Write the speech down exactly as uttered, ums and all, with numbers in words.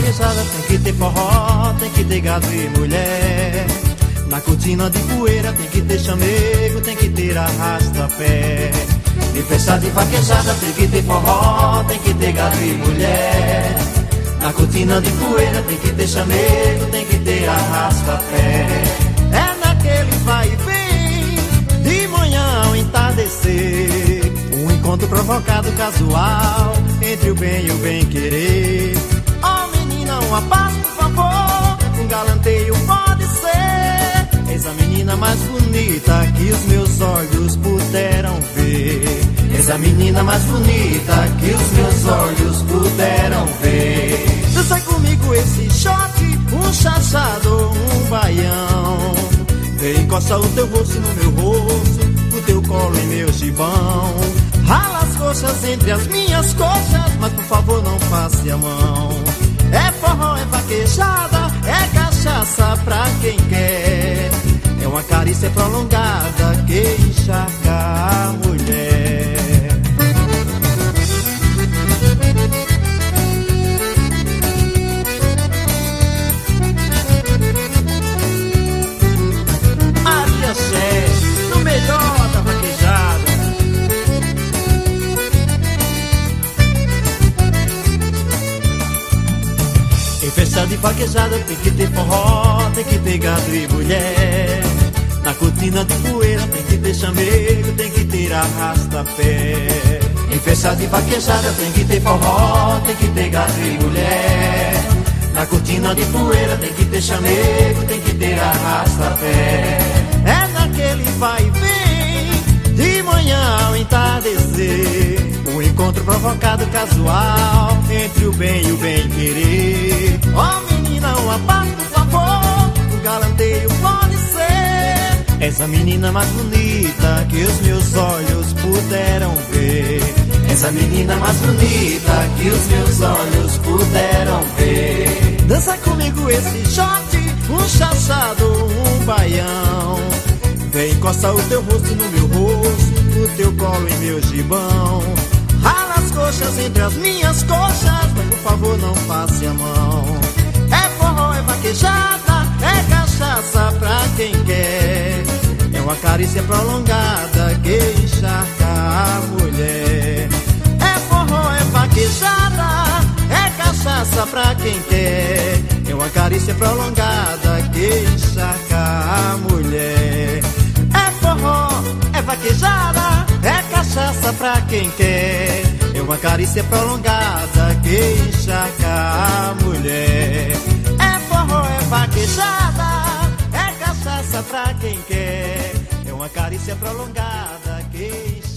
vaquejada tem que ter forró, tem que ter gado e mulher. Na cortina de poeira tem que ter chamego, tem que ter arrasta-pé. Em festa de vaquejada tem que ter forró, tem que ter gado e mulher. Na cortina de poeira tem que ter chamego, tem que ter arrasta-pé. É naquele vai e vem, de manhã ao entardecer, um encontro provocado casual entre o bem e o bem-querer. Oh menina, uma paz por favor, um galanteio pode ser. Eis a menina mais bonita que os meus olhos puderam ver. Eis a menina mais bonita que os meus olhos puderam ver. Dança comigo esse shot, um chachado, um baião. Vem encosta o teu rosto no meu rosto, o teu colo em meu gibão. Rala as coxas entre as minhas coxas, mas por favor não passe a mão. É forró, é vaquejada, é cachaça pra quem quer. É uma carícia prolongada que encharca a mulher. Maria Xé, no melhor da vaquejada. Em festa de vaquejada tem que ter forró, tem que ter gado e mulher. Na cortina de poeira tem que ter chamego, tem que ter arrasta-pé. Em festa de vaquejada tem que ter forró, tem que ter gado e mulher. Na cortina de poeira tem que ter chamego, tem que ter arrasta-pé. É naquele vai e vem, de manhã ao entardecer, um encontro provocado casual entre o bem e o bem-querer. Oh menina, uma paz por favor, um galanteio pode ser. Essa menina mais bonita que os meus olhos puderam ver. Essa menina mais bonita que os meus olhos puderam ver. Dança comigo esse shot, um chachado, um baião. Vem encosta o teu rosto no meu rosto, o teu colo em meu gibão. Rala as coxas entre as minhas coxas, mas por favor não passe a mão. É forró, é vaquejada, é cachaça pra quem quer. É uma carícia prolongada que encharca a mulher. É forró, é vaquejada, é cachaça pra quem quer. É uma carícia prolongada que encharca a mulher. É forró, é vaquejada, é cachaça pra quem quer. É uma carícia prolongada que encharca a mulher. É forró, é vaquejada, é cachaça pra quem quer. É uma carícia prolongada que encharca